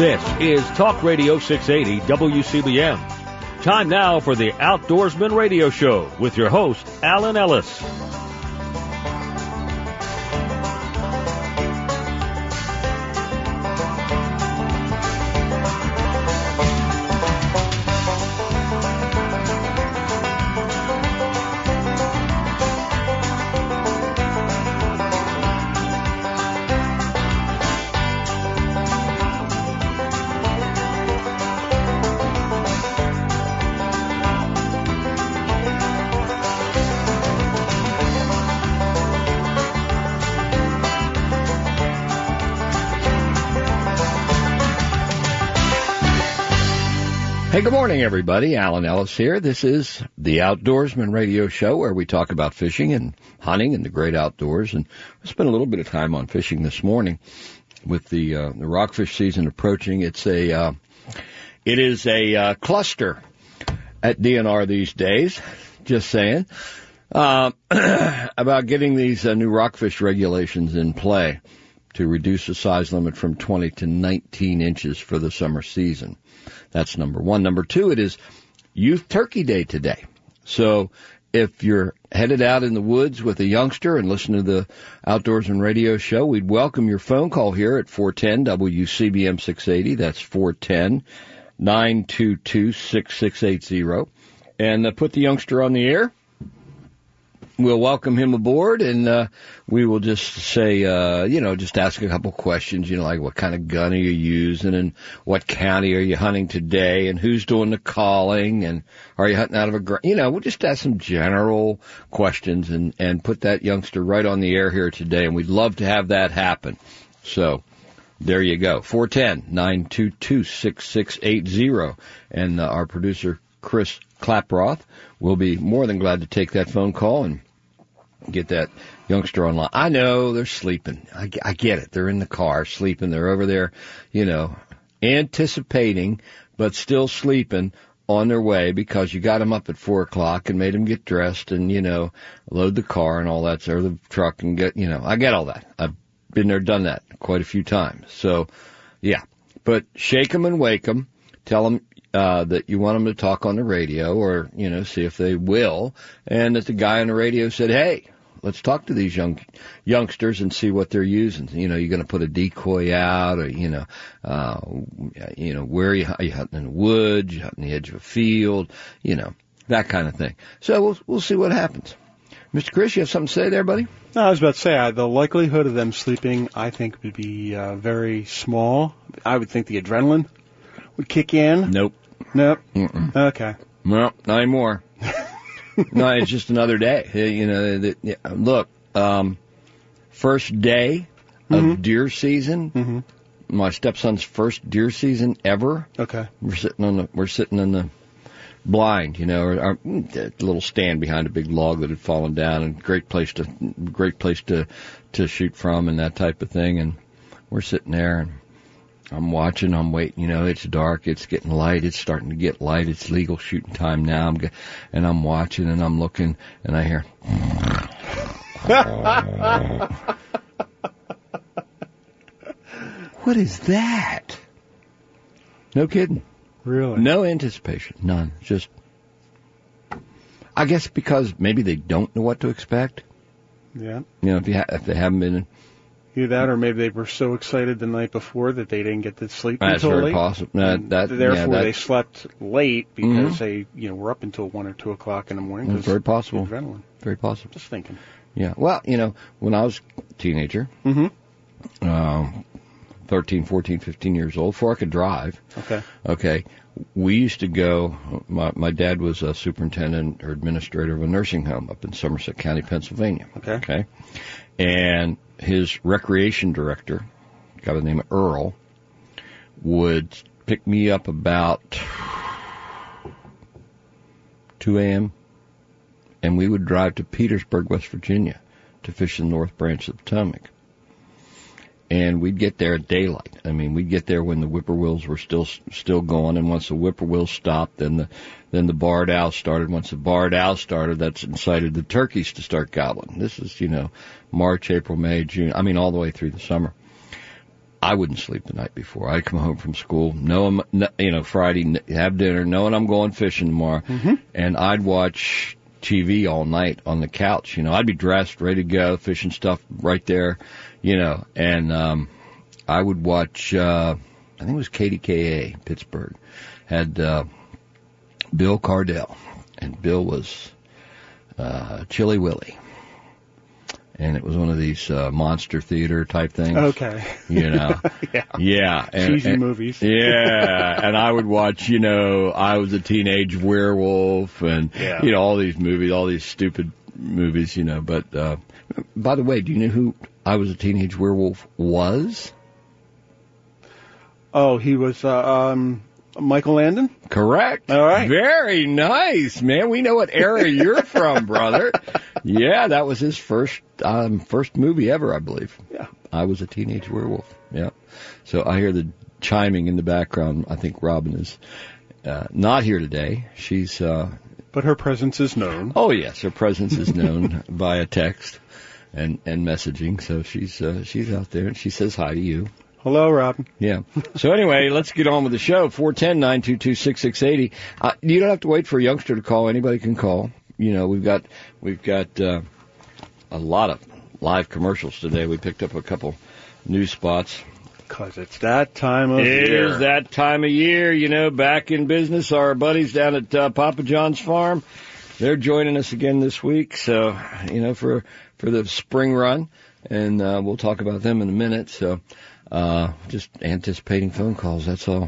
This is Talk Radio 680 WCBM. Time now for the Outdoorsman Radio Show with your host, Alan Ellis. Hey, good morning, everybody. Alan Ellis here. This is the Outdoorsman Radio Show, where we talk about fishing and hunting and the great outdoors. And we spent a little bit of time on fishing this morning with the rockfish season approaching. It is a cluster at DNR these days. Just saying about getting these new rockfish regulations in play to reduce the size limit from 20 to 19 inches for the summer season. That's number one. Number two, it is Youth Turkey Day today. So if you're headed out in the woods with a youngster and listen to the Outdoorsman Radio Show, we'd welcome your phone call here at 410 WCBM 680. That's 410-922-6680. And put the youngster on the air. We'll welcome him aboard, and we will just say, just ask a couple questions, like what kind of gun are you using, and what county are you hunting today, and who's doing the calling, and are you hunting out of a, we'll just ask some general questions and put that youngster right on the air here today, and we'd love to have that happen. So there you go, 410-922-6680, and our producer, Chris Klaproth, will be more than glad to take that phone call and get that youngster online. I know they're sleeping. I get it. They're in the car sleeping. They're over there, anticipating, but still sleeping on their way because you got them up at 4 o'clock and made them get dressed and, load the car and all that, or the truck and get, I get all that. I've been there, done that quite a few times. So, yeah. But shake them and wake them. Tell them that you want them to talk on the radio or, see if they will. And that the guy on the radio said, hey, let's talk to these youngsters and see what they're using. You're going to put a decoy out or, where are you hunting in the woods, you hunting the edge of a field, that kind of thing. So we'll see what happens. Mr. Chris, you have something to say there, buddy? No, I was about to say, the likelihood of them sleeping, I think, would be very small. I would think the adrenaline would kick in. Nope. Mm-mm. Okay. Well, not anymore. No, it's just another day. Look, first day of deer season. My stepson's first deer season ever. Okay. We're sitting in the blind, or a little stand behind a big log that had fallen down, and great place to shoot from, and that type of thing. And we're sitting there and I'm watching, I'm waiting, it's dark, it's getting light, it's starting to get light, it's legal shooting time now, and I'm watching and I'm looking, and I hear, what is that? No kidding. Really? No anticipation, none, just, I guess because maybe they don't know what to expect. Yeah. If they haven't been... Either that, or maybe they were so excited the night before that they didn't get to sleep That's until very late. Possible. Therefore, they slept late because they, were up until 1 or 2 o'clock in the morning. It's very possible. Adrenaline. Very possible. Just thinking. Yeah. Well, when I was a teenager, 13, 14, 15 years old, before I could drive. Okay. We used to go. My dad was a superintendent or administrator of a nursing home up in Somerset County, Pennsylvania. Okay. And his recreation director, a guy by the name of Earl, would pick me up about 2 a.m., and we would drive to Petersburg, West Virginia, to fish the North Branch of the Potomac. And we'd get there at daylight. I mean, we'd get there when the whippoorwills were still going, and once the whippoorwills stopped, then the barred owl started. Once the barred owl started, that's incited the turkeys to start gobbling. This is, March, April, May, June. I mean, all the way through the summer. I wouldn't sleep the night before. I'd come home from school, Friday, have dinner, knowing I'm going fishing tomorrow, and I'd watch TV all night on the couch. I'd be dressed, ready to go, fishing stuff right there, and I would watch, I think it was KDKA, Pittsburgh, had Bill Cardell, and Bill was Chilly Willy. And it was one of these monster theater type things. Okay. Yeah. Yeah. Cheesy movies. Yeah. And I would watch, I Was a Teenage Werewolf and, all these movies, all these stupid movies, But, by the way, do you know who I Was a Teenage Werewolf was? Oh, he was Michael Landon? Correct. All right. Very nice, man. We know what era you're from, brother. Yeah, that was his first movie ever, I believe. Yeah. I Was a Teenage Werewolf. Yeah. So I hear the chiming in the background. I think Robin is not here today. She's but her presence is known. Oh yes, her presence is known via text and messaging. So she's out there and she says hi to you. Hello, Robin. Yeah. So anyway, let's get on with the show. 410-922-6680. You don't have to wait for a youngster to call. Anybody can call. We've got a lot of live commercials today. We picked up a couple news spots. Because it's that time of year. It is that time of year. Back in business. Our buddies down at Papa John's Farm, they're joining us again this week. So, for the spring run, and we'll talk about them in a minute. So. Just anticipating phone calls, that's all.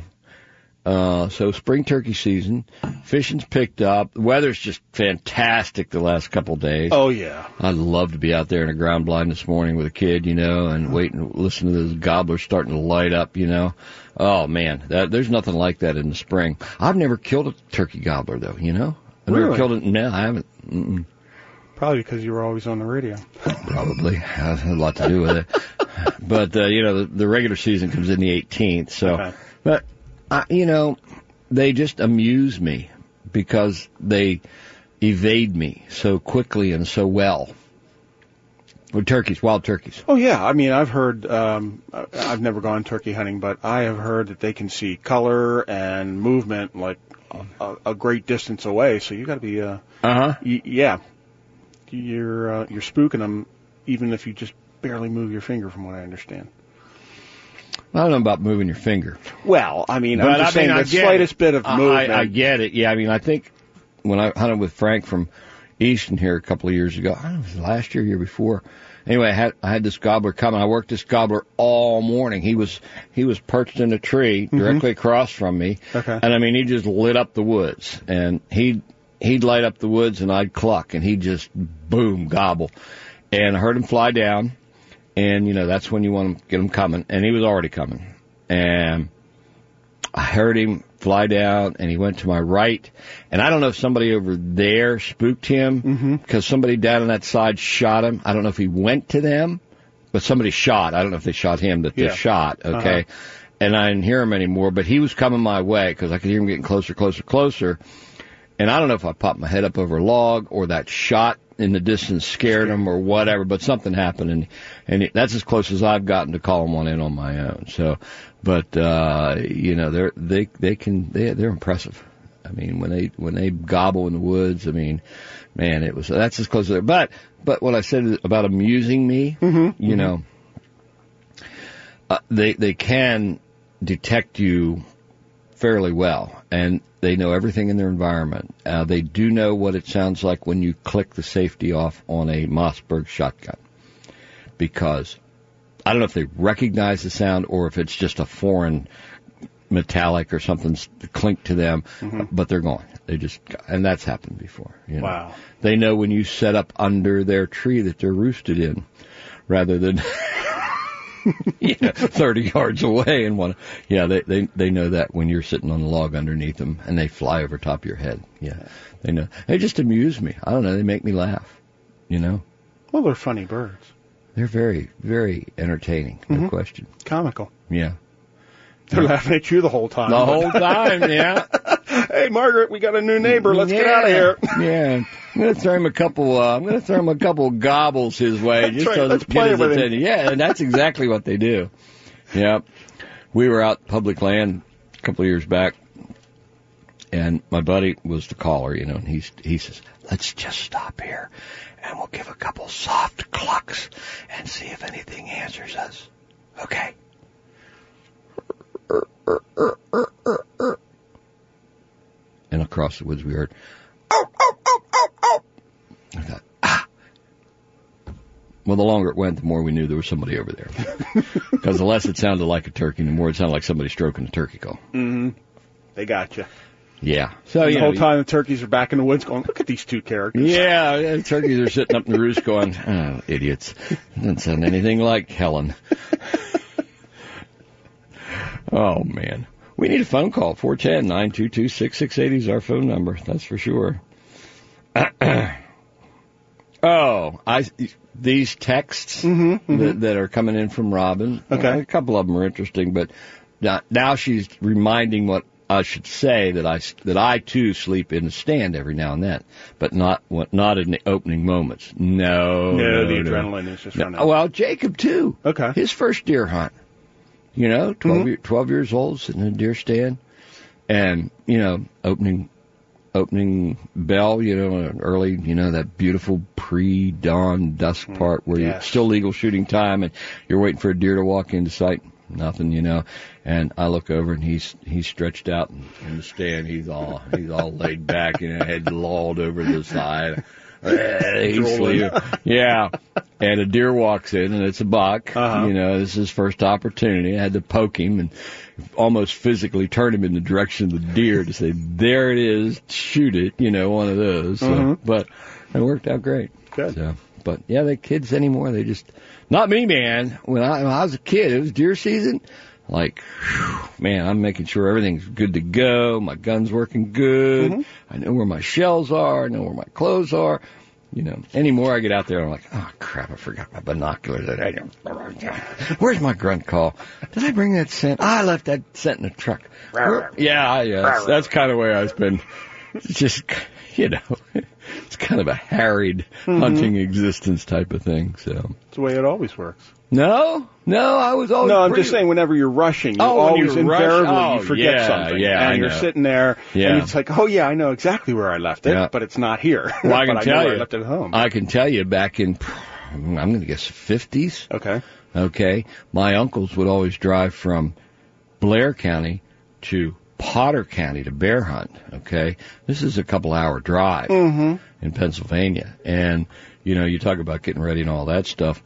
So spring turkey season, fishing's picked up. The weather's just fantastic the last couple of days. Oh, yeah. I'd love to be out there in a ground blind this morning with a kid, and wait and listen to those gobblers starting to light up, Oh, man, there's nothing like that in the spring. I've never killed a turkey gobbler, though, I've never killed it. No, I haven't. Mm-mm. Probably because you were always on the radio. Probably. Has a lot to do with it. But, the regular season comes in the 18th. So, okay. But, they just amuse me because they evade me so quickly and so well. With turkeys, wild turkeys. Oh, yeah. I mean, I've heard, I've never gone turkey hunting, but I have heard that they can see color and movement like a great distance away. So you got to be, yeah. You're spooking them even if you just barely move your finger, from what I understand. I don't know about moving your finger. Well, I'm just saying the slightest bit of movement. I get it. Yeah, I think when I hunted with Frank from Easton here a couple of years ago, I don't know if it was last year, year before. Anyway, I had this gobbler come, and I worked this gobbler all morning. He was perched in a tree directly across from me. Okay. And he just lit up the woods, and he'd light up the woods, and I'd cluck, and he'd just boom gobble. And I heard him fly down. And, that's when you want to get him coming. And he was already coming. And I heard him fly down, and he went to my right. And I don't know if somebody over there spooked him, because somebody down on that side shot him. I don't know if he went to them, but somebody shot. I don't know if they shot him, that they shot, okay? And I didn't hear him anymore, but he was coming my way, because I could hear him getting closer, closer, closer. And I don't know if I popped my head up over a log or that shot in the distance scared him or whatever, but something happened, and that's as close as I've gotten to call him one in on my own. So, but they're impressive. When they gobble in the woods, man, that's as close as there. But what I said about amusing me, they can detect you fairly well, and they know everything in their environment. They do know what it sounds like when you click the safety off on a Mossberg shotgun, because I don't know if they recognize the sound or if it's just a foreign metallic or something's clink to them, but they're gone. And that's happened before. Wow. They know when you set up under their tree that they're roosted in, rather than 30 yards away, and they know that when you're sitting on the log underneath them and they fly over top of your head. Yeah, they know. They just amuse me. I don't know. They make me laugh. Well, they're funny birds. They're very, very entertaining. No question. Comical. Yeah. They're laughing at you the whole time. The whole time, yeah. Hey, Margaret, we got a new neighbor. Let's get out of here. Yeah. I'm going to throw him a couple gobbles his way. That's just right. Let's play with him. Yeah, and that's exactly what they do. Yep. We were out public land a couple of years back, and my buddy was the caller, you know, and he says, let's just stop here, and we'll give a couple soft clucks and see if anything answers us. Okay. And across the woods we heard, oh, oh, oh, oh, oh. I thought, Well, the longer it went, the more we knew there was somebody over there. Because the less it sounded like a turkey, the more it sounded like somebody stroking a turkey call. Mm-hmm. They got you. Yeah. So the whole time the turkeys are back in the woods going, look at these two characters. Yeah, the turkeys are sitting up in the roost going, oh, idiots. Doesn't sound anything like Helen. Oh, man. We need a phone call. 410-922-6680 is our phone number. That's for sure. These texts that are coming in from Robin. Okay. A couple of them are interesting, but now she's reminding what I should say that I too sleep in the stand every now and then, but not in the opening moments. No, the adrenaline is just running. Well, Jacob too. Okay. His first deer hunt. 12 years old, sitting in a deer stand, and opening bell, early, that beautiful pre-dawn dusk part where it's still legal shooting time and you're waiting for a deer to walk into sight. Nothing, and I look over and he's stretched out in the stand. He's all laid back, head lolled over the side. He's sleeping. Yeah. And a deer walks in, and it's a buck. This is his first opportunity. I had to poke him and almost physically turn him in the direction of the deer to say, there it is, shoot it, one of those. So, but it worked out great. Good. So, but, yeah, the kids anymore, they just, not me, man. When I was a kid, it was deer season. Like, whew, man, I'm making sure everything's good to go. My gun's working good. I know where my shells are. I know where my clothes are. Anymore I get out there, I'm like, oh, crap, I forgot my binoculars. Where's my grunt call? Did I bring that scent? I left that scent in the truck. Yeah, that's kind of the way I've been. It's just, it's kind of a harried hunting existence type of thing. So it's the way it always works. No, I was always. No, I'm just saying. Whenever you're rushing, you always invariably you forget something. Yeah, and you're sitting there, and it's like, oh yeah, I know exactly where I left it, but it's not here. Well, I can tell you, I left it at home. I can tell you, back in, I'm going to guess 50s. Okay. My uncles would always drive from Blair County to Potter County to bear hunt. Okay, this is a couple-hour drive in Pennsylvania, and you talk about getting ready and all that stuff.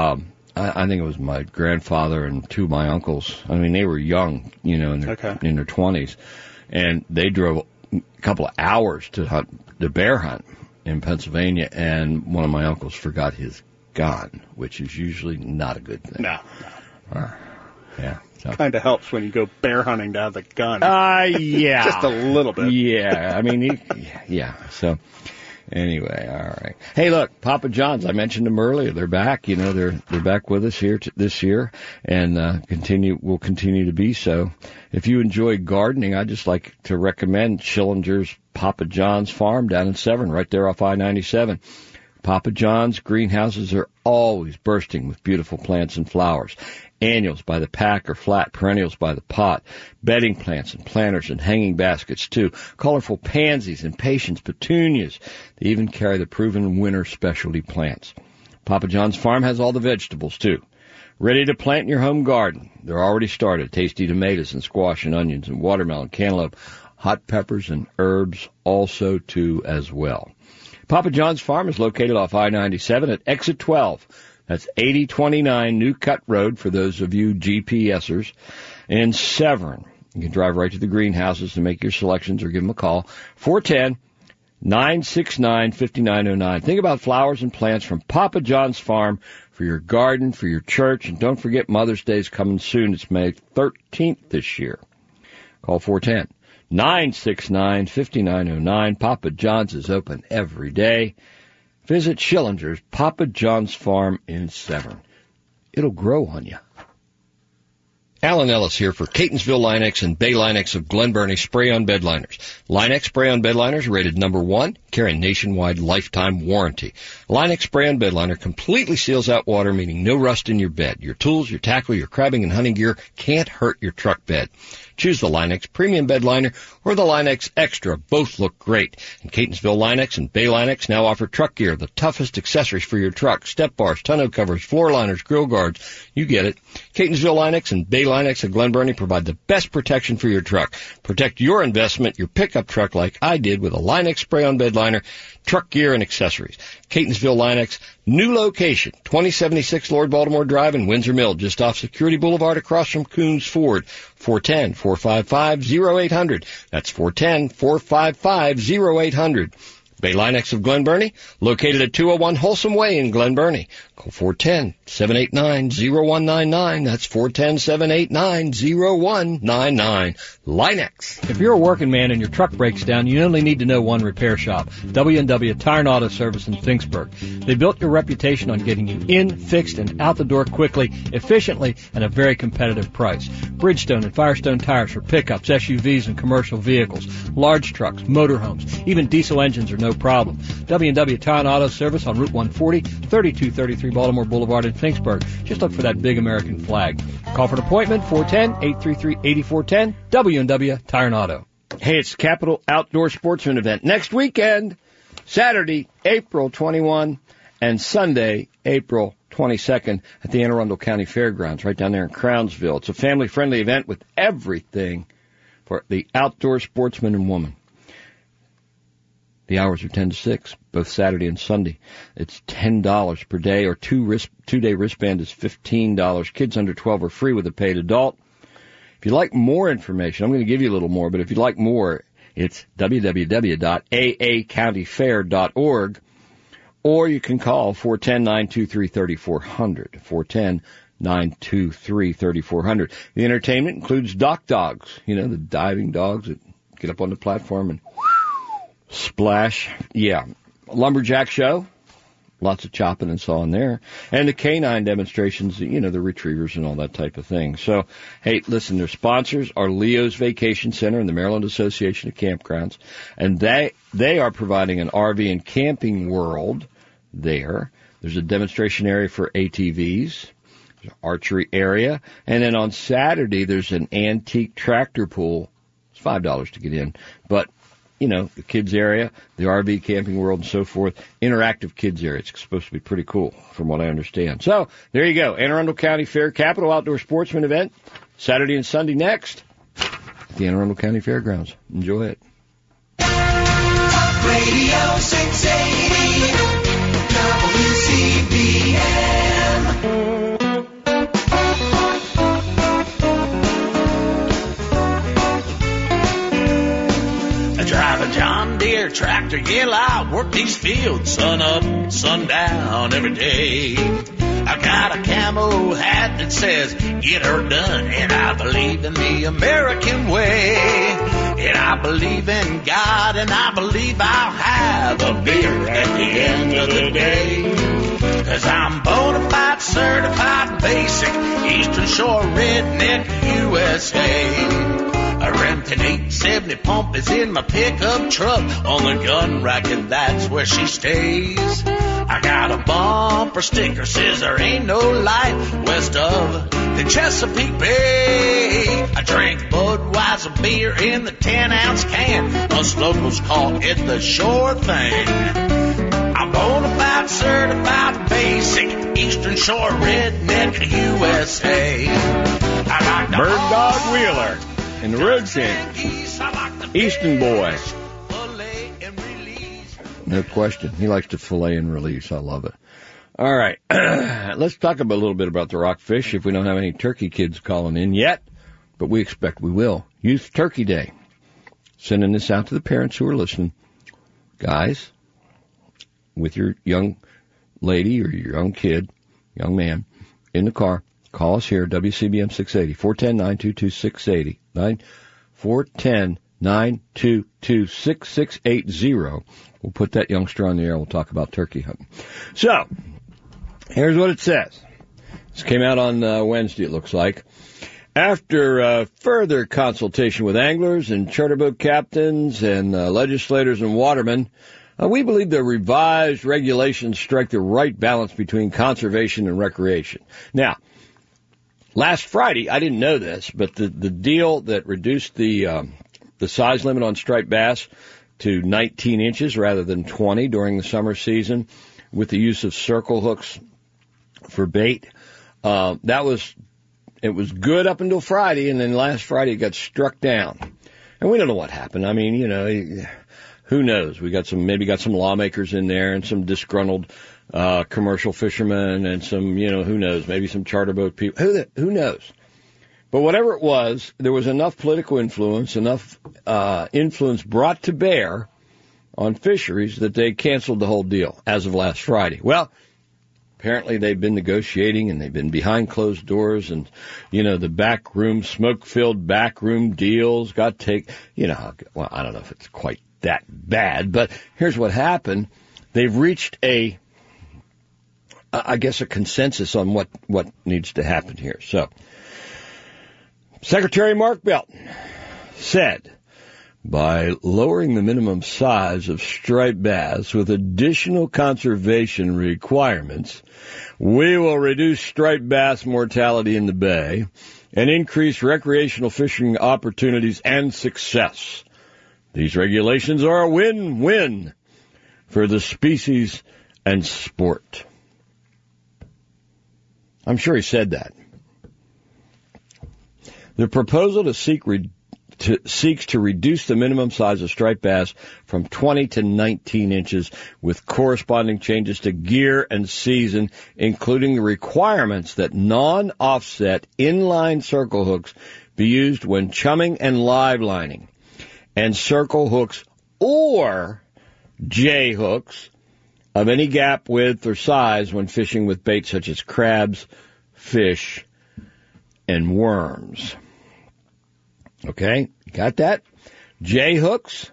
I think it was my grandfather and two of my uncles. I mean, they were young, in their 20s, and they drove a couple of hours to hunt the bear hunt in Pennsylvania. And one of my uncles forgot his gun, which is usually not a good thing. No. Yeah. So. Kind of helps when you go bear hunting to have the gun. Yeah. Just a little bit. Yeah. I mean, So. Anyway, all right. Hey, look, Papa John's. I mentioned them earlier. They're back. They're back with us here this year, and will continue to be so. If you enjoy gardening, I'd just like to recommend Schillinger's Papa John's Farm down in Severn, right there off I-97. Papa John's greenhouses are always bursting with beautiful plants and flowers. Annuals by the pack or flat, perennials by the pot, bedding plants and planters and hanging baskets too, colorful pansies and patience petunias. They even carry the proven winter specialty plants. Papa John's Farm has all the vegetables too. Ready to plant in your home garden. They're already started. Tasty tomatoes and squash and onions and watermelon, cantaloupe, hot peppers and herbs also too as well. Papa John's Farm is located off I-97 at exit 12. That's 8029 New Cut Road for those of you GPSers in Severn. You can drive right to the greenhouses to make your selections or give them a call. 410-969-5909. Think about flowers and plants from Papa John's Farm for your garden, for your church. And don't forget Mother's Day is coming soon. It's May 13th this year. Call 410-969-5909. Papa John's is open every day. Visit Schillinger's Papa John's Farm in Severn. It'll grow on you. Alan Ellis here for Catonsville Line-X and Bay Line-X of Glen Burnie Spray-On Bed Liners. Line-X Spray-On Bed Liners rated number 1, carry a nationwide lifetime warranty. Line-X brand bed liner completely seals out water, meaning no rust in your bed. Your tools, your tackle, your crabbing and hunting gear can't hurt your truck bed. Choose the Line-X Premium Bed Liner or the Line-X Extra. Both look great. And Catonsville Line-X and Bay Line-X now offer truck gear, the toughest accessories for your truck. Step bars, tonneau covers, floor liners, grill guards. You get it. Catonsville Line-X and Bay Line-X of Glen Burnie provide the best protection for your truck. Protect your investment, your pickup truck, like I did with a Line-X spray-on bed liner, truck gear, and accessories. Catonsville Line-X, new location, 2076 Lord Baltimore Drive in Windsor Mill, just off Security Boulevard across from Coons Ford. 410-455-0800. That's 410-455-0800. Bay Line-X of Glen Burnie, located at 201 Wholesome Way in Glen Burnie. Call 410-789-0199. That's 410-789-0199. Line-X. If you're a working man and your truck breaks down, you only need to know one repair shop, W&W Tire and Auto Service in Finksburg. They built your reputation on getting you in, fixed, and out the door quickly, efficiently, and a very competitive price. Bridgestone and Firestone tires for pickups, SUVs, and commercial vehicles, large trucks, motorhomes, even diesel engines are no problem. W&W Tire and Auto Service on Route 140, 3233 Baltimore Boulevard in Finksburg. Just look for that big American flag. Call for an appointment, 410-833-8410, W&W Tire and Auto. Hey, it's Capital Outdoor Sportsman event next weekend, Saturday, April 21, and Sunday, April 22nd at the Anne Arundel County Fairgrounds right down there in Crownsville. It's a family-friendly event with everything for the outdoor sportsman and woman. The hours are 10 to 6, both Saturday and Sunday. It's $10 per day, or two-day wristband is $15. Kids under 12 are free with a paid adult. If you'd like more information, I'm going to give you a little more, but if you'd like more, it's www.aacountyfair.org, or you can call 410-923-3400, 410-923-3400. The entertainment includes dock dogs, the diving dogs that get up on the platform and splash. Yeah. Lumberjack show. Lots of chopping and sawing there. And the canine demonstrations, the retrievers and all that type of thing. So, hey, listen, their sponsors are Leo's Vacation Center and the Maryland Association of Campgrounds. And they are providing an RV and camping world there. There's a demonstration area for ATVs. There's an archery area. And then on Saturday, there's an antique tractor pool. It's $5 to get in. But the kids area, the RV camping world and so forth, interactive kids area. It's supposed to be pretty cool from what I understand. So, there you go. Anne Arundel County Fair Capital Outdoor Sportsman event, Saturday and Sunday next at the Anne Arundel County Fairgrounds. Enjoy it. Radio 680 WCBM. Drive a John Deere tractor, yeah, I work these fields sun up, sundown every day. I got a camo hat that says, get her done, and I believe in the American way. And I believe in God, and I believe I'll have a beer at the end of the day. 'Cause I'm bona fide, certified, basic, Eastern Shore redneck USA. A Remington 870 pump is in my pickup truck. On the gun rack, and that's where she stays. I got a bumper sticker, says there ain't no light west of the Chesapeake Bay. I drink Budweiser beer in the 10-ounce can. Us locals call it the sure thing. I'm bona fide, certified, basic, Eastern Shore redneck USA. I like Bird Dog Wheeler and the Road King, Easton Boy. No question. He likes to fillet and release. I love it. All right. Let's talk a little bit about the rockfish if we don't have any turkey kids calling in yet, but we expect we will. Youth Turkey Day. Sending this out to the parents who are listening. Guys, with your young lady or your young kid, young man, in the car, call us here, WCBM 680, 410-922-680, 410-922-6680. We'll put that youngster on the air. We'll talk about turkey hunting. So, here's what it says. This came out on Wednesday, it looks like. After further consultation with anglers and charter boat captains and legislators and watermen, We believe the revised regulations strike the right balance between conservation and recreation. Now, last Friday, I didn't know this, but the deal that reduced the size limit on striped bass to 19 inches rather than 20 during the summer season with the use of circle hooks for bait, it was good up until Friday, and then last Friday it got struck down. And we don't know what happened. I mean, who knows? We got maybe some lawmakers in there and some disgruntled commercial fishermen and some, who knows, maybe some charter boat people. Who knows? But whatever it was, there was enough political influence, enough influence brought to bear on fisheries that they canceled the whole deal as of last Friday. Well, apparently they've been negotiating and they've been behind closed doors and, the backroom, smoke-filled backroom deals well, I don't know if it's quite that bad, but here's what happened. They've reached a consensus on what needs to happen here. So, Secretary Mark Belton said, by lowering the minimum size of striped bass with additional conservation requirements, we will reduce striped bass mortality in the bay and increase recreational fishing opportunities and success. These regulations are a win-win for the species and sport. I'm sure he said that. The proposal seeks to reduce the minimum size of striped bass from 20 to 19 inches with corresponding changes to gear and season, including the requirements that non-offset inline circle hooks be used when chumming and live lining, and circle hooks or J hooks of any gap, width, or size when fishing with bait such as crabs, fish, and worms. Okay, got that? J hooks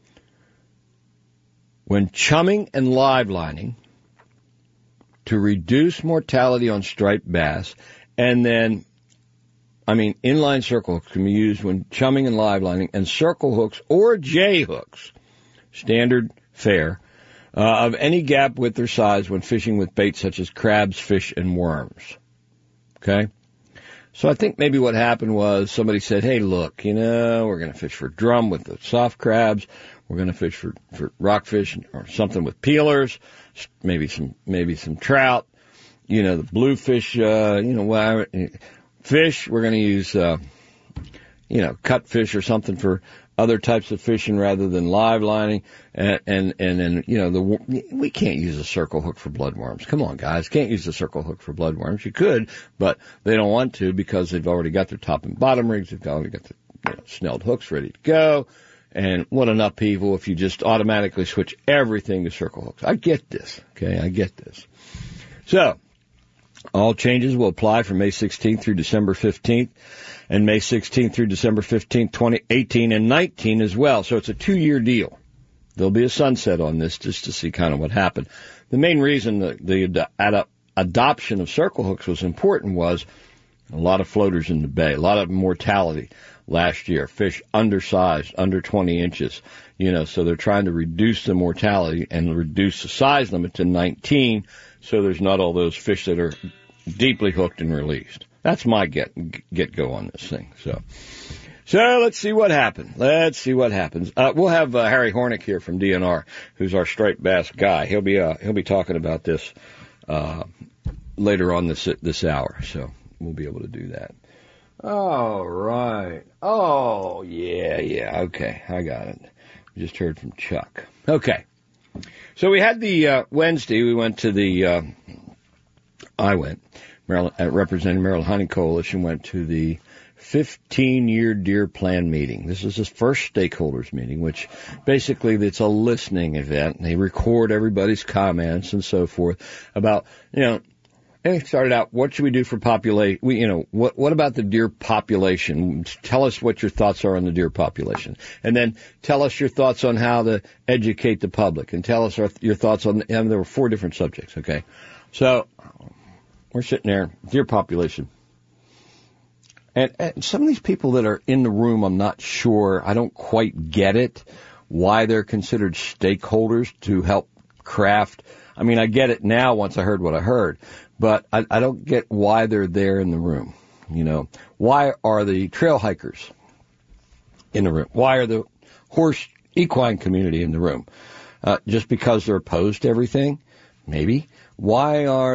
when chumming and live lining to reduce mortality on striped bass, and then, inline circle hooks can be used when chumming and live lining, and circle hooks or J hooks, standard fare, of any gap, width, or size when fishing with bait such as crabs, fish, and worms. Okay? So I think maybe what happened was somebody said, hey, look, we're going to fish for drum with the soft crabs. We're going to fish for rockfish or something with peelers, maybe some trout, the bluefish, fish. We're going to use, cut fish or something for other types of fishing rather than live lining. And then, we can't use a circle hook for bloodworms. Come on, guys. Can't use a circle hook for bloodworms. You could, but they don't want to because they've already got their top and bottom rigs. They've already got the snelled hooks ready to go. And what an upheaval if you just automatically switch everything to circle hooks. I get this. Okay. I get this. So, all changes will apply from May 16th through December 15th, and May 16th through December 15th, 2018 and 19 as well. So it's a 2-year deal. There'll be a sunset on this just to see kind of what happened. The main reason the adoption of circle hooks was important was a lot of floaters in the bay, a lot of mortality last year, fish undersized, under 20 inches, so they're trying to reduce the mortality and reduce the size limit to 19 so there's not all those fish that are deeply hooked and released. That's my get go on this thing. So let's see what happens. We'll have Harry Hornick here from DNR, who's our striped bass guy. He'll be talking about this later on this hour. So we'll be able to do that. All right. Oh yeah. Okay, I got it. Just heard from Chuck. Okay. So we had the Wednesday. We went to the. I went. Representing Maryland Hunting Coalition went to the 15-year deer plan meeting. This is the first stakeholders meeting, which basically it's a listening event. They record everybody's comments and so forth about, and it started out, what should we do for population? What about the deer population? Tell us what your thoughts are on the deer population. And then tell us your thoughts on how to educate the public. And tell us your thoughts on, and there were 4 different subjects, okay? So, we're sitting there, deer population. And some of these people that are in the room, I'm not sure, I don't quite get it. why they're considered stakeholders to help craft. I mean, I get it now once I heard what I heard, but I don't get why they're there in the room. You know, why are the trail hikers in the room? Why are the horse equine community in the room? Just because they're opposed to everything? Maybe. Why are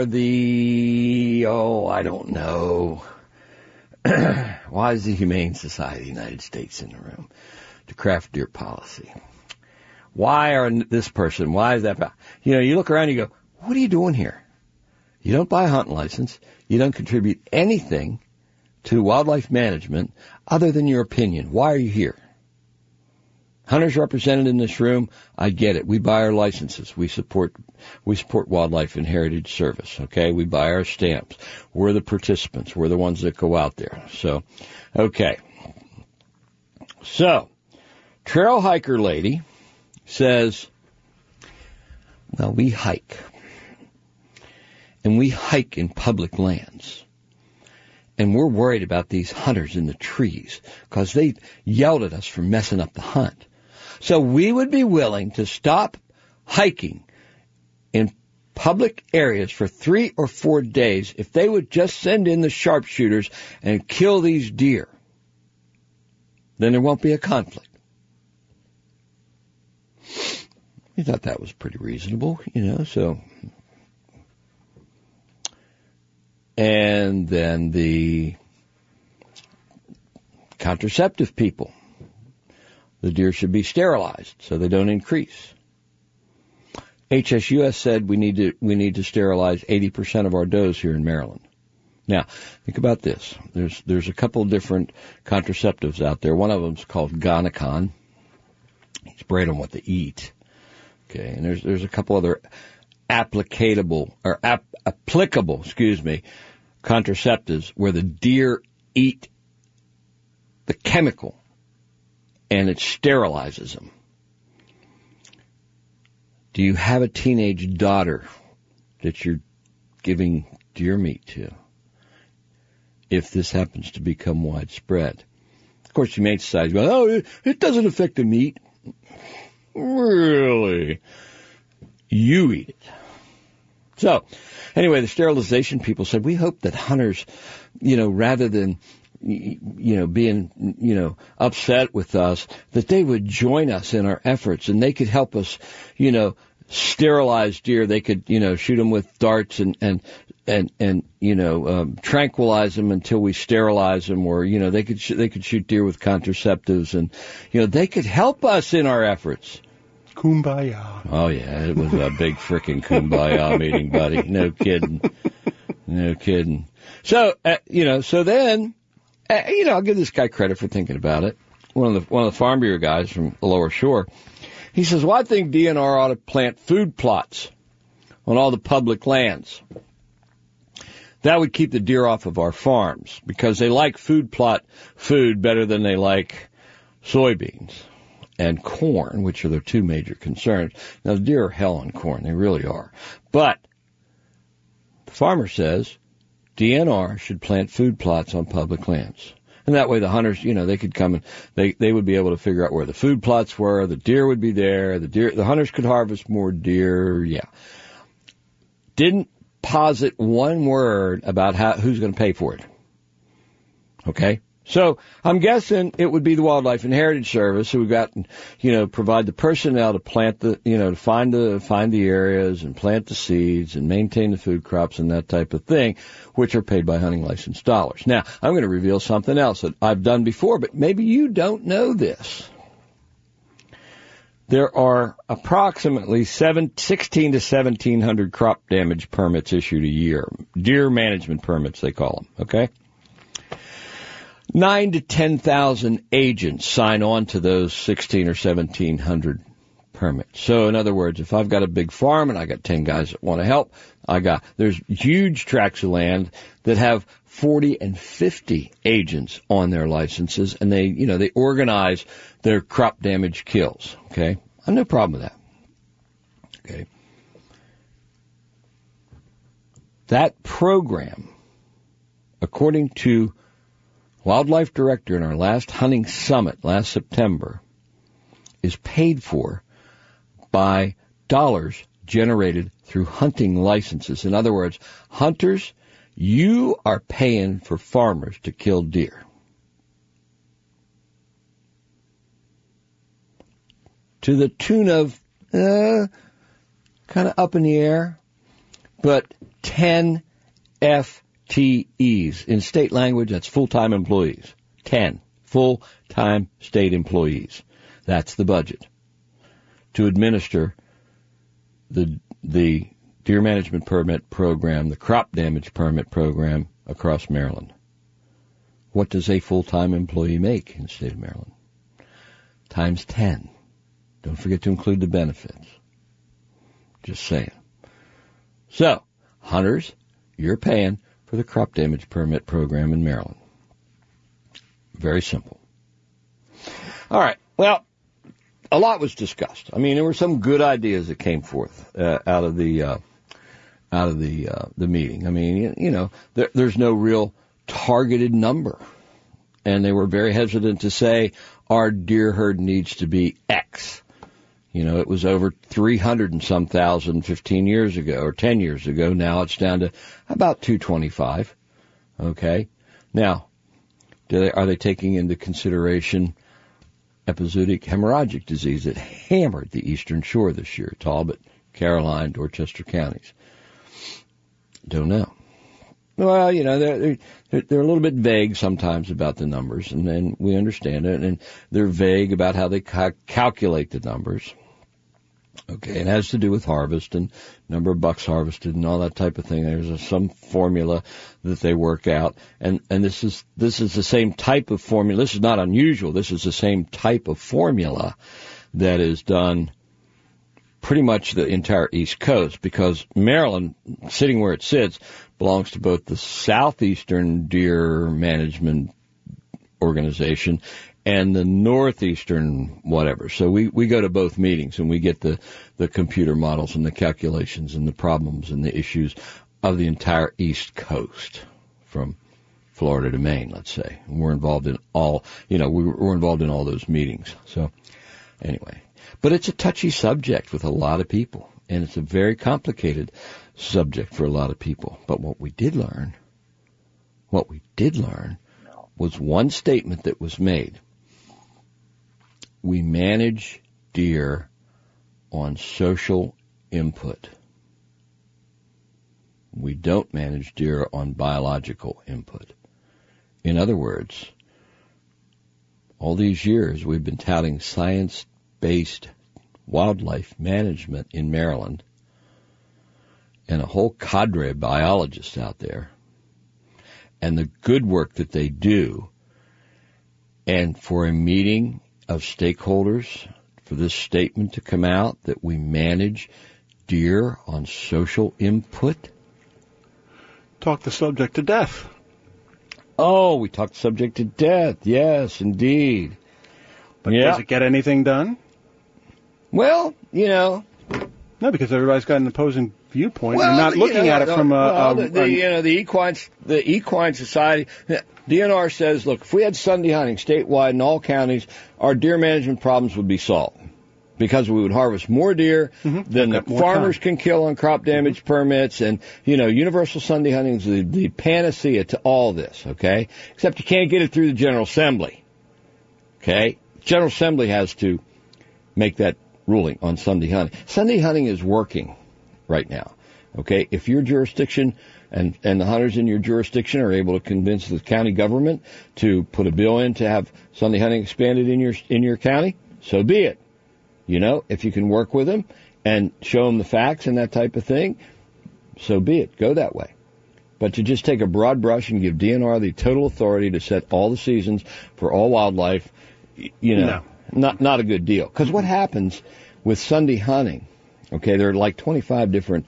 I don't know. Why is the Humane Society of the United States in the room to craft deer policy? Why are this person? Why is that? You know, you look around and you go, what are you doing here? You don't buy a hunting license. You don't contribute anything to wildlife management other than your opinion. Why are you here? Hunters represented in this room, I get it. We buy our licenses. We support Wildlife and Heritage Service, okay? We buy our stamps. We're the participants. We're the ones that go out there. So, okay. So, trail hiker lady says, well, we hike. And we hike in public lands. And we're worried about these hunters in the trees because they yelled at us for messing up the hunt. So we would be willing to stop hiking in public areas for 3 or 4 days if they would just send in the sharpshooters and kill these deer. Then there won't be a conflict. We thought that was pretty reasonable, you know, so. And then the contraceptive people. The deer should be sterilized so they don't increase. HSUS said we need to sterilize 80% of our does here in Maryland. Now, think about this. There's a couple different contraceptives out there. One of them's called Gonacon. You spray them what they eat. Okay, and there's a couple other applicable contraceptives where the deer eat the chemical and it sterilizes them. Do you have a teenage daughter that you're giving deer meat to if this happens to become widespread? Of course, the Humane Society goes, oh, it doesn't affect the meat. Really? You eat it. So, anyway, the sterilization people said, we hope that hunters, rather than, being, upset with us, that they would join us in our efforts and they could help us, sterilize deer. They could, shoot them with darts and tranquilize them until we sterilize them, or, they could shoot deer with contraceptives, and, they could help us in our efforts. Kumbaya. Oh, yeah, it was a big frickin' kumbaya meeting, buddy. No kidding. No kidding. So, so then, I'll give this guy credit for thinking about it. One of the Farm Bureau guys from the Lower Shore, he says, well, I think DNR ought to plant food plots on all the public lands. That would keep the deer off of our farms because they like food plot food better than they like soybeans and corn, which are their two major concerns. Now, the deer are hell on corn. They really are. But the farmer says DNR should plant food plots on public lands. And that way the hunters, they could come and they would be able to figure out where the food plots were. The deer would be there. The hunters could harvest more deer. Yeah. Didn't posit one word about who's going to pay for it. Okay? So I'm guessing it would be the Wildlife and Heritage Service who got, provide the personnel to plant to find the areas and plant the seeds and maintain the food crops and that type of thing, which are paid by hunting license dollars. Now, I'm going to reveal something else that I've done before, but maybe you don't know this. There are approximately 16 to 1,700 crop damage permits issued a year. Deer management permits, they call them, okay? 9,000 to 10,000 agents sign on to those 16 or 1,700 permits. So, in other words, if I've got a big farm and I got 10 guys that want to help, there's huge tracts of land that have 40 and 50 agents on their licenses, and they organize their crop damage kills. Okay, I have no problem with that. Okay, that program, according to Wildlife Director in our last hunting summit last September, is paid for by dollars generated through hunting licenses. In other words, hunters, you are paying for farmers to kill deer. To the tune of, kind of up in the air, but 10 FTEs. In state language, that's full-time employees. 10 full-time state employees. That's the budget to administer the Deer Management Permit Program, the Crop Damage Permit Program across Maryland. What does a full-time employee make in the state of Maryland? Times 10. Don't forget to include the benefits. Just saying. So, hunters, you're paying for the Crop Damage Permit Program in Maryland. Very simple. All right. Well, a lot was discussed. I mean, there were some good ideas that came forth out of the meeting. I mean, you know, there's no real targeted number, and they were very hesitant to say our deer herd needs to be X. You know, it was over 300 and some thousand 15 years ago or 10 years ago. Now it's down to about 225. Okay. Now, are they taking into consideration epizootic hemorrhagic disease that hammered the Eastern Shore this year, Talbot, Caroline, Dorchester counties? Don't know. Well, you know, they're a little bit vague sometimes about the numbers, and then we understand it, and they're vague about how they calculate the numbers. Okay, it has to do with harvest and number of bucks harvested and all that type of thing. There's some formula that they work out, and this is the same type of formula. This is not unusual. This is the same type of formula that is done pretty much the entire East Coast, because Maryland, sitting where it sits, belongs to both the Southeastern Deer Management Organization and the Northeastern whatever. So we go to both meetings and we get the computer models and the calculations and the problems and the issues of the entire East Coast, from Florida to Maine, let's say. And we're involved in all, you know, we're involved in all those meetings. So anyway, but it's a touchy subject with a lot of people, and it's a very complicated subject for a lot of people. But what we did learn was one statement that was made. We manage deer on social input. We don't manage deer on biological input. In other words, all these years we've been touting science-based wildlife management in Maryland, and a whole cadre of biologists out there, and the good work that they do, and for a meeting of stakeholders, for this statement to come out that we manage deer on social input. Talk the subject to death. Oh, we talked the subject to death. Yes, indeed. But does it get anything done? Well, you know. No, because everybody's got an opposing viewpoint. Well, they're not looking at it from the equine society. DNR says, look, if we had Sunday hunting statewide in all counties, our deer management problems would be solved, because we would harvest more deer than the farmers can kill on crop damage permits, and, you know, universal Sunday hunting is the panacea to all this, okay? Except you can't get it through the General Assembly, okay? General Assembly has to make that ruling on Sunday hunting. Sunday hunting is working right now, okay? If your jurisdiction and the hunters in your jurisdiction are able to convince the county government to put a bill in to have Sunday hunting expanded in your county, so be it. You know, if you can work with them and show them the facts and that type of thing, so be it. Go that way. But to just take a broad brush and give DNR the total authority to set all the seasons for all wildlife, you know, not a good deal. Because what happens with Sunday hunting, okay, there are like 25 different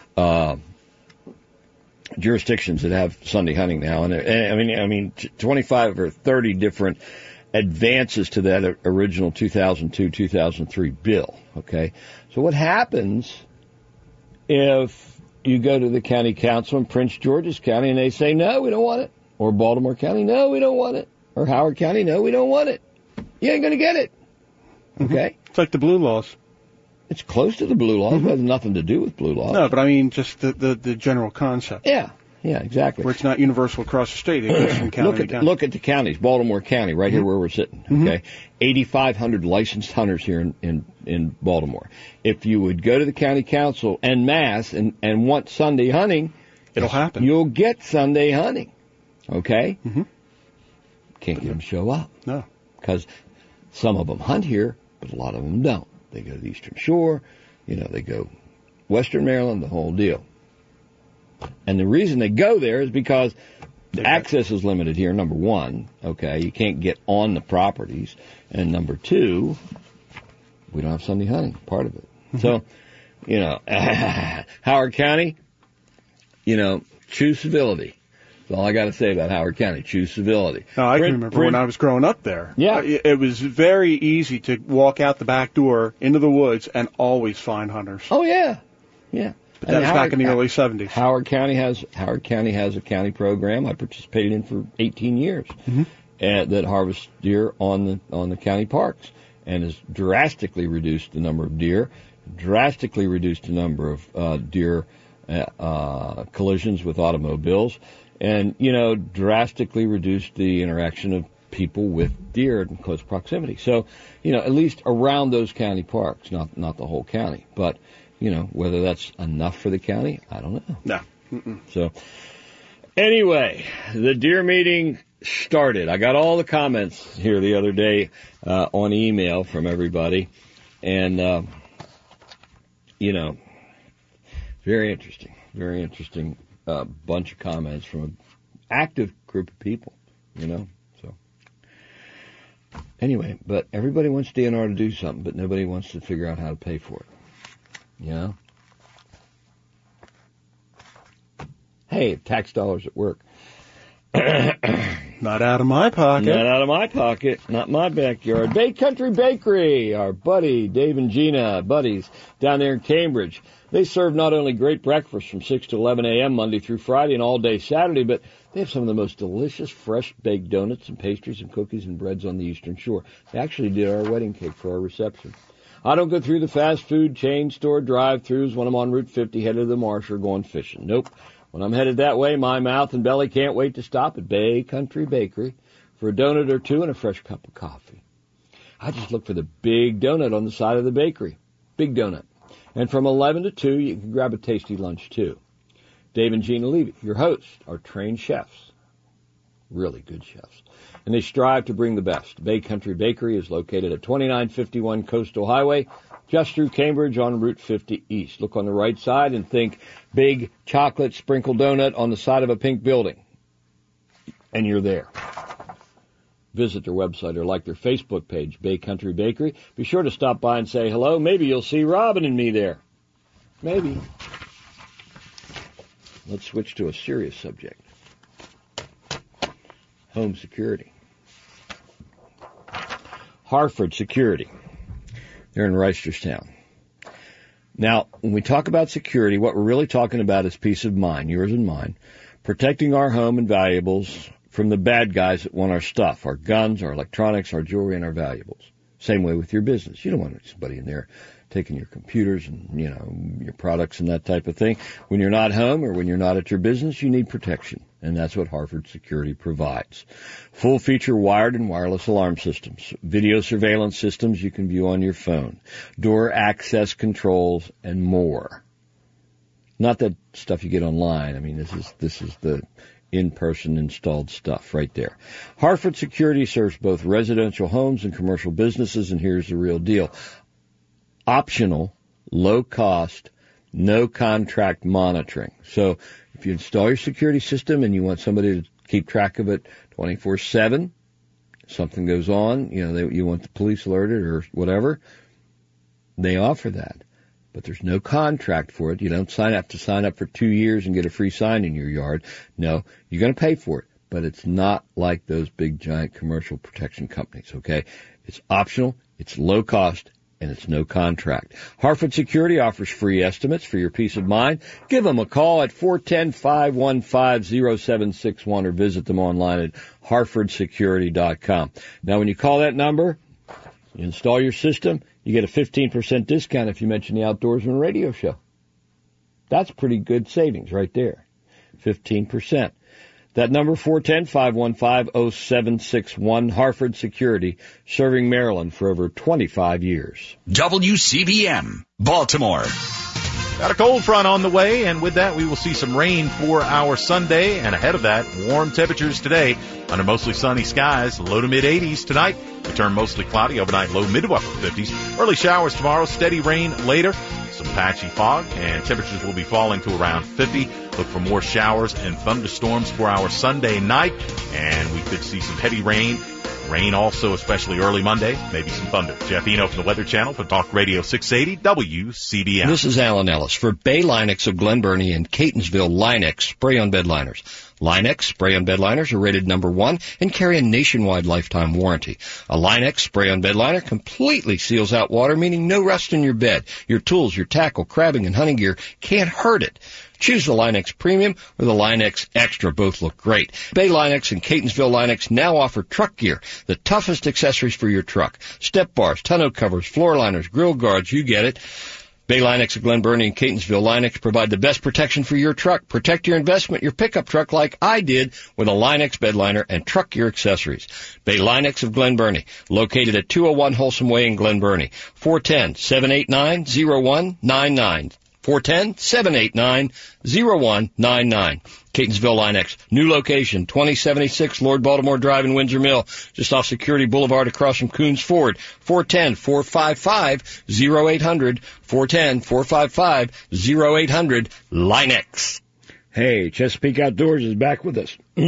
jurisdictions that have Sunday hunting now, and I mean 25 or 30 different advances to that original 2002-2003 bill, okay? So what happens if you go to the county council in Prince George's County and they say, no, we don't want it, or Baltimore County, no, we don't want it, or Howard County, no, we don't want it? You ain't going to get it. Okay? It's like the blue laws. It's close to the blue laws, but it has nothing to do with blue laws. No, but I mean just the general concept. Yeah, exactly. Where it's not universal across the state. It goes from county to county. Look at the counties. Baltimore County, right here where we're sitting. Okay, 8,500 licensed hunters here in Baltimore. If you would go to the county council en masse and want Sunday hunting, it'll happen. You'll get Sunday hunting. Okay? Can't get them to show up. No. Because some of them hunt here, but a lot of them don't. They go to the Eastern Shore, they go Western Maryland, the whole deal. And the reason they go there is because access is limited here, number one. Okay, you can't get on the properties. And number two, we don't have Sunday hunting, part of it. So, Howard County, choose civility. That's all I got to say about Howard County. Choose civility. No, I can remember when I was growing up there. Yeah. It was very easy to walk out the back door into the woods and always find hunters. Oh, yeah. Yeah. But that was back in the early 70s. Howard County has a county program I participated in for 18 years that harvests deer on the county parks and has drastically reduced the number of deer, drastically reduced the number of deer collisions with automobiles, and, drastically reduced the interaction of people with deer in close proximity. So, at least around those county parks, not the whole county. But, whether that's enough for the county, I don't know. No. So, anyway, the deer meeting started. I got all the comments here the other day on email from everybody. And, very interesting bunch of comments from an active group of people, so. Anyway, but everybody wants DNR to do something, but nobody wants to figure out how to pay for it, Hey, tax dollars at work. Not out of my pocket. Not out of my pocket. Not my backyard. Bay Country Bakery, our buddy Dave and Gina, buddies, down there in Cambridge. They serve not only great breakfast from 6 to 11 a.m. Monday through Friday and all day Saturday, but they have some of the most delicious fresh baked donuts and pastries and cookies and breads on the Eastern Shore. They actually did our wedding cake for our reception. I don't go through the fast food chain store drive-thrus when I'm on Route 50 headed to the marsh or going fishing. Nope. When I'm headed that way, my mouth and belly can't wait to stop at Bay Country Bakery for a donut or two and a fresh cup of coffee. I just look for the big donut on the side of the bakery. Big donut. And from 11 to 2, you can grab a tasty lunch, too. Dave and Gina Levy, your hosts, are trained chefs. Really good chefs. And they strive to bring the best. Bay Country Bakery is located at 2951 Coastal Highway, just through Cambridge on Route 50 East. Look on the right side and think big chocolate sprinkle donut on the side of a pink building. And you're there. Visit their website or like their Facebook page, Bay Country Bakery. Be sure to stop by and say hello. Maybe you'll see Robin and me there. Maybe. Let's switch to a serious subject. Home security. Harford Security. They're in Reisterstown. Now, when we talk about security, what we're really talking about is peace of mind, yours and mine, protecting our home and valuables from the bad guys that want our stuff, our guns, our electronics, our jewelry, and our valuables. Same way with your business. You don't want somebody in there taking your computers and, your products and that type of thing. When you're not home or when you're not at your business, you need protection. And that's what Harford Security provides. Full feature wired and wireless alarm systems, video surveillance systems you can view on your phone, door access controls, and more. Not that stuff you get online. I mean, this is the in-person installed stuff right there. Harford Security serves both residential homes and commercial businesses, and here's the real deal. Optional, low cost, no contract monitoring. So if you install your security system and you want somebody to keep track of it 24/7, something goes on, you want the police alerted or whatever, they offer that. But there's no contract for it. You don't sign up for 2 years and get a free sign in your yard. No, you're going to pay for it. But it's not like those big, giant commercial protection companies, okay? It's optional, it's low cost, and it's no contract. Harford Security offers free estimates for your peace of mind. Give them a call at 410-515-0761 or visit them online at harfordsecurity.com. Now, when you call that number, You install your system, you get a 15% discount if you mention the Outdoorsman Radio Show. That's pretty good savings right there. 15%. That number, 410-515-0761, Harford Security, serving Maryland for over 25 years. WCBM, Baltimore. Got a cold front on the way, and with that, we will see some rain for our Sunday. And ahead of that, warm temperatures today under mostly sunny skies, low to mid-80s tonight. We turn mostly cloudy overnight, low mid to upper 50s. Early showers tomorrow, steady rain later, some patchy fog, and temperatures will be falling to around 50. Look for more showers and thunderstorms for our Sunday night, and we could see some heavy rain. Rain also, especially early Monday, maybe some thunder. Jeff Eno from the Weather Channel for Talk Radio 680 WCBM. This is Alan Ellis for Bay Linex of Glen Burnie and Catonsville Linex spray-on bed liners. Linex spray-on bed liners are rated number 1 and carry a nationwide lifetime warranty. A Linex spray-on bed liner completely seals out water, meaning no rust in your bed. Your tools, your tackle, crabbing, and hunting gear can't hurt it. Choose the Linex Premium or the Linex Extra. Both look great. Bay Linex and Catonsville Linex now offer truck gear, the toughest accessories for your truck. Step bars, tonneau covers, floor liners, grill guards, you get it. Bay Linex of Glen Burnie and Catonsville Linex provide the best protection for your truck. Protect your investment, your pickup truck like I did with a Linex bed liner and truck gear accessories. Bay Linex of Glen Burnie, located at 201 Wholesome Way in Glen Burnie. 410-789-0199. 410-789-0199. Catonsville Linex. New location, 2076 Lord Baltimore Drive in Windsor Mill, just off Security Boulevard across from Coons Ford. 410-455-0800. 410-455-0800. Linex. Hey, Chesapeake Outdoors is back with us.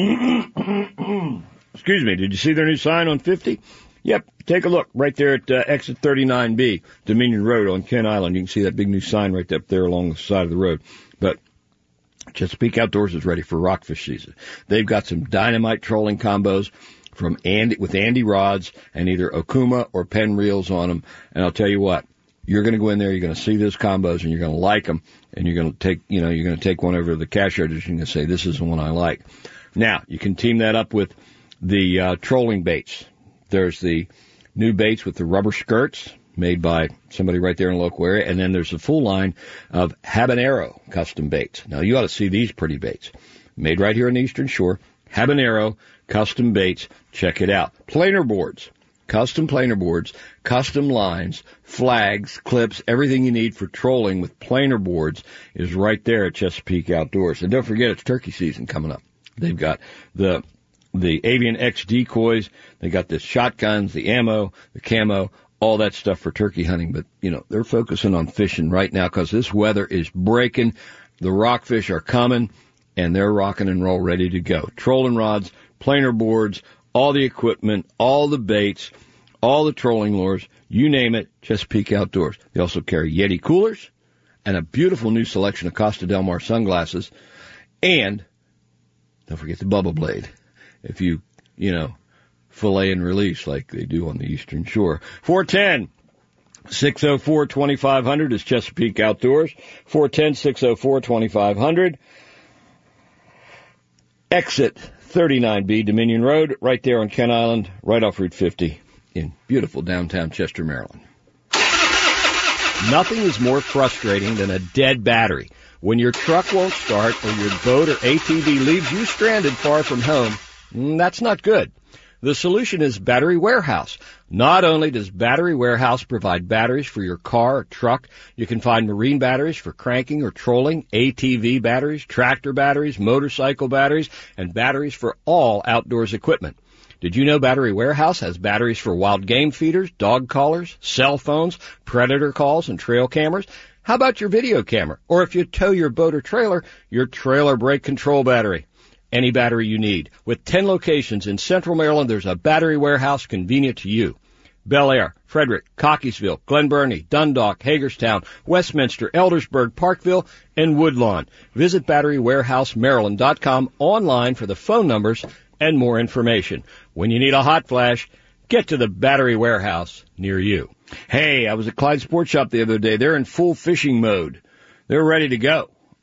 Excuse me, did you see their new sign on 50? Yep, take a look right there at exit 39B, Dominion Road on Kent Island. You can see that big new sign right up there along the side of the road. But Chesapeake Outdoors is ready for rockfish season. They've got some dynamite trolling combos from Andy rods and either Okuma or Penn reels on them. And I'll tell you what, you're going to go in there, you're going to see those combos, and you're going to like them, and you're going to take, you're going to take one over to the cash register and say, this is the one I like. Now, you can team that up with the trolling baits. There's the new baits with the rubber skirts made by somebody right there in the local area. And then there's a full line of habanero custom baits. Now, you ought to see these pretty baits. Made right here on the Eastern Shore. Habanero custom baits. Check it out. Planer boards. Custom planer boards. Custom lines. Flags. Clips. Everything you need for trolling with planer boards is right there at Chesapeake Outdoors. And don't forget, it's turkey season coming up. They've got the Avian X decoys, they got the shotguns, the ammo, the camo, all that stuff for turkey hunting. But, they're focusing on fishing right now because this weather is breaking. The rockfish are coming, and they're rocking and roll ready to go. Trolling rods, planer boards, all the equipment, all the baits, all the trolling lures, you name it, Chesapeake Outdoors. They also carry Yeti coolers and a beautiful new selection of Costa Del Mar sunglasses. And don't forget the Bubba Blade. If you, fillet and release like they do on the Eastern Shore. 410-604-2500 is Chesapeake Outdoors. 410-604-2500. Exit 39B, Dominion Road, right there on Kent Island, right off Route 50 in beautiful downtown Chester, Maryland. Nothing is more frustrating than a dead battery. When your truck won't start or your boat or ATV leaves you stranded far from home, that's not good. The solution is Battery Warehouse. Not only does Battery Warehouse provide batteries for your car or truck, you can find marine batteries for cranking or trolling, ATV batteries, tractor batteries, motorcycle batteries, and batteries for all outdoors equipment. Did you know Battery Warehouse has batteries for wild game feeders, dog collars, cell phones, predator calls, and trail cameras? How about your video camera? Or if you tow your boat or trailer, your trailer brake control battery. Any battery you need. With 10 locations in Central Maryland, there's a Battery Warehouse convenient to you. Bel Air, Frederick, Cockeysville, Glen Burnie, Dundalk, Hagerstown, Westminster, Eldersburg, Parkville, and Woodlawn. Visit BatteryWarehouseMaryland.com online for the phone numbers and more information. When you need a hot flash, get to the Battery Warehouse near you. Hey, I was at Clyde Sports Shop the other day. They're in full fishing mode. They're ready to go.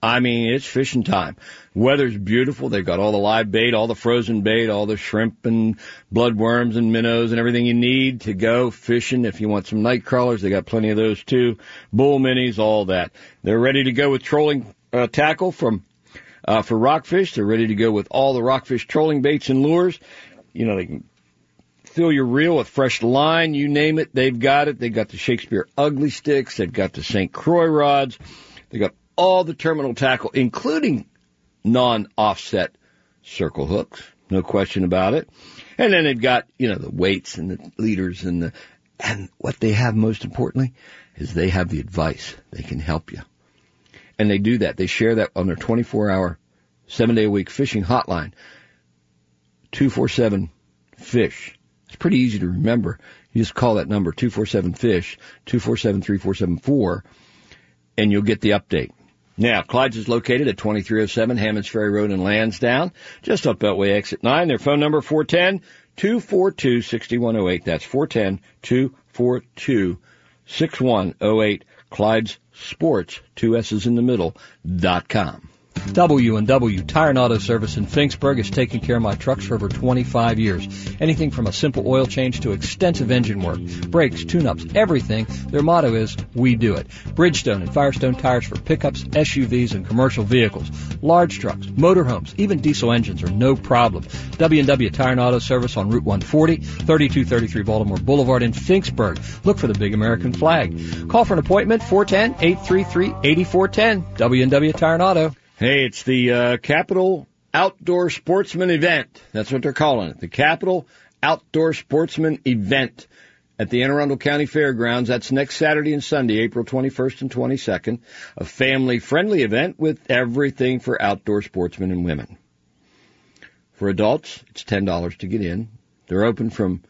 I mean, it's fishing time. Weather's beautiful. They've got all the live bait, all the frozen bait, all the shrimp and bloodworms and minnows and everything you need to go fishing. If you want some night crawlers, they got plenty of those too. Bull minis, all that. They're ready to go with trolling tackle for rockfish. They're ready to go with all the rockfish trolling baits and lures. You know, they can fill your reel with fresh line, you name it, they've got it. They've got the Shakespeare Ugly Sticks. They've got the St. Croix rods. They've got all the terminal tackle, including non-offset circle hooks. No question about it. And then they've got, you know, the weights and the leaders and what they have most importantly is they have the advice. They can help you. And they do that. They share that on their 24-hour, 7-day-a-week fishing hotline. 247-FISH. It's pretty easy to remember. You just call that number, 247-FISH, 247-3474, and you'll get the update. Now, Clyde's is located at 2307 Hammonds Ferry Road in Lansdowne, just up Beltway Exit 9. Their phone number, 410-242-6108. That's 410-242-6108. Clyde's Sports, 2 S's in the middle, .com. W&W Tire and Auto Service in Finksburg has taken care of my trucks for over 25 years. Anything from a simple oil change to extensive engine work, brakes, tune-ups, everything. Their motto is, we do it. Bridgestone and Firestone tires for pickups, SUVs, and commercial vehicles. Large trucks, motorhomes, even diesel engines are no problem. W&W Tire and Auto Service on Route 140, 3233 Baltimore Boulevard in Finksburg. Look for the big American flag. Call for an appointment, 410-833-8410. W&W Tire and Auto. Hey, it's the Capital Outdoor Sportsman Event. That's what they're calling it. The Capital Outdoor Sportsman Event at the Anne Arundel County Fairgrounds. That's next Saturday and Sunday, April 21st and 22nd. A family-friendly event with everything for outdoor sportsmen and women. For adults, it's $10 to get in. They're open from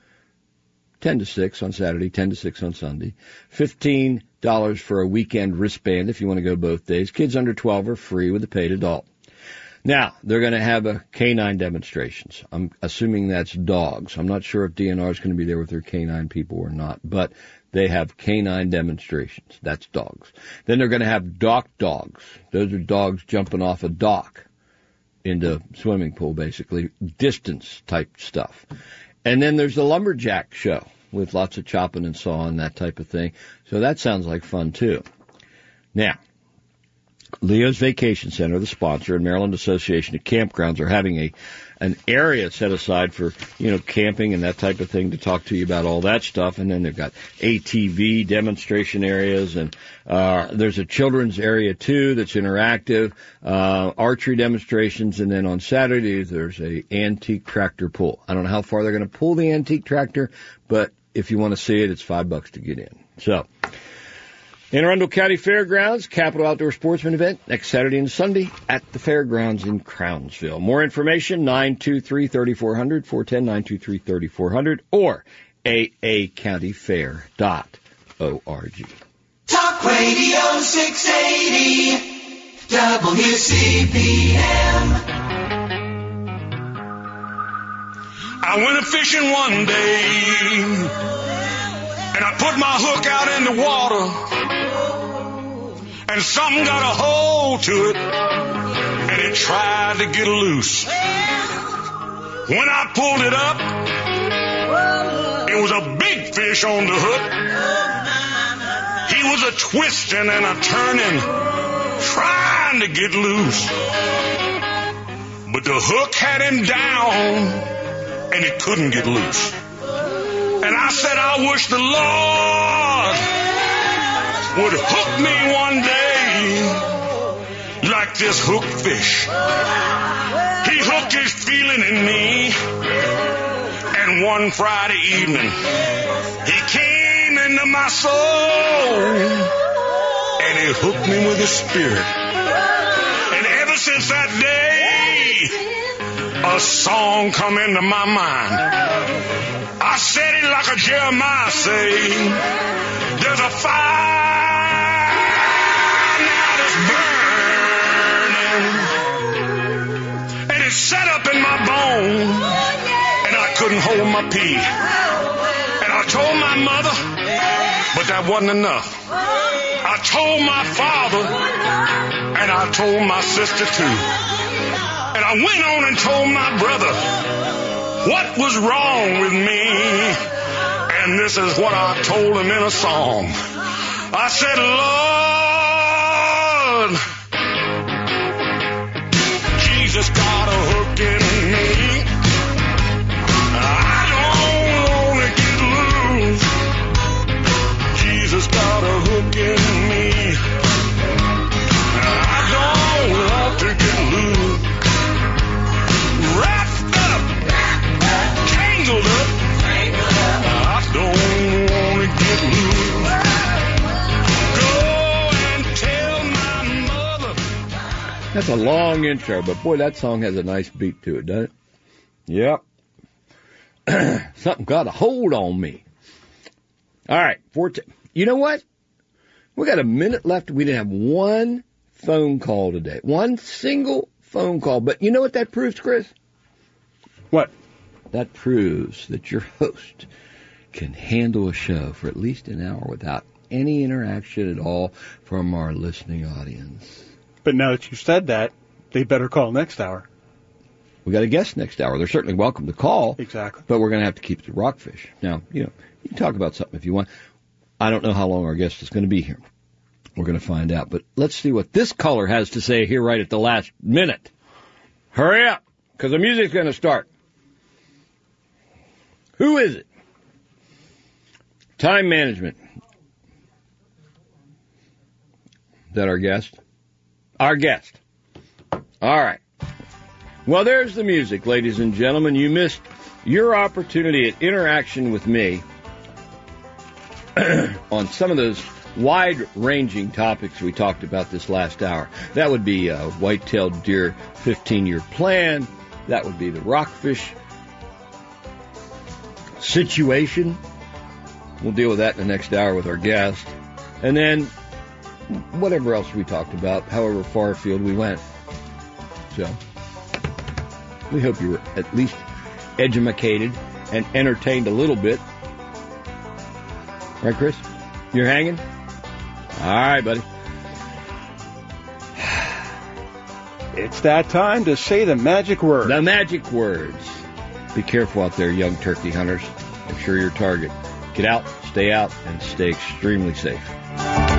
10 to 6 on Saturday, 10 to 6 on Sunday. $15 for a weekend wristband if you want to go both days. Kids under 12 are free with a paid adult. Now, they're going to have a canine demonstrations. I'm assuming that's dogs. I'm not sure if DNR is going to be there with their canine people or not, but they have canine demonstrations. That's dogs. Then they're going to have dock dogs. Those are dogs jumping off a dock into swimming pool, basically, distance type stuff. And then there's the lumberjack show with lots of chopping and sawing, that type of thing. So that sounds like fun, too. Now, Leo's Vacation Center, the sponsor, and Maryland Association of Campgrounds are having an area set aside for, you know, camping and that type of thing to talk to you about all that stuff. And then they've got ATV demonstration areas, and there's a children's area, too, that's interactive, archery demonstrations, and then on Saturdays there's a antique tractor pull. I don't know how far they're going to pull the antique tractor, but if you want to see it, it's $5 to get in. So, Anne Arundel County Fairgrounds, Capital Outdoor Sportsman Event, next Saturday and Sunday at the Fairgrounds in Crownsville. More information, 923-3400, 410-923-3400, or aacountyfair.org. Talk Radio 680, WCPM. I went a-fishing one day, and I put my hook out in the water, and something got a hold to it, and it tried to get loose. When I pulled it up, it was a big fish on the hook. He was a twisting and a turning, trying to get loose. But the hook had him down, and it couldn't get loose. And I said, I wish the Lord would hook me one day like this hook fish. He hooked his feeling in me, and one Friday evening he came into my soul, and he hooked me with his spirit. And ever since that day, a song come into my mind. I said it like a Jeremiah say, there's a fire now that's burning, and it's set up in my bone, and I couldn't hold my pee. And I told my mother, but that wasn't enough. I told my father, and I told my sister too. And I went on and told my brother what was wrong with me. And this is what I told him in a song. I said, Lord, Jesus got a hook in me. I don't want to get loose. Jesus got a hook in me. I don't want to get loose. Wrapped up, tangled up. I don't want to get loose. Go and tell my mother. That's a long intro, but boy, that song has a nice beat to it, doesn't it? Yep. Something got a hold on me. All right, you know what? We got a minute left. We didn't have one phone call today. One single phone call. But you know what that proves, Chris? What? That proves that your host can handle a show for at least an hour without any interaction at all from our listening audience. But now that you said that, they better call next hour. We got a guest next hour. They're certainly welcome to call. Exactly. But we're going to have to keep it to Rockfish. Now, you can talk about something if you want. I don't know how long our guest is going to be here. We're going to find out. But let's see what this caller has to say here right at the last minute. Hurry up, because the music's going to start. Who is it? Time management. Is that our guest? Our guest. All right. Well, there's the music, ladies and gentlemen. You missed your opportunity at interaction with me on some of those wide-ranging topics we talked about this last hour. That would be white-tailed deer 15-year plan. That would be the rockfish situation. We'll deal with that in the next hour with our guest. And then whatever else we talked about, however far afield we went. So we hope you were at least educated and entertained a little bit. Right, Chris? You're hanging? All right, buddy. It's that time to say the magic word. The magic words. Be careful out there, young turkey hunters. Make sure your target. Get out, stay out, and stay extremely safe.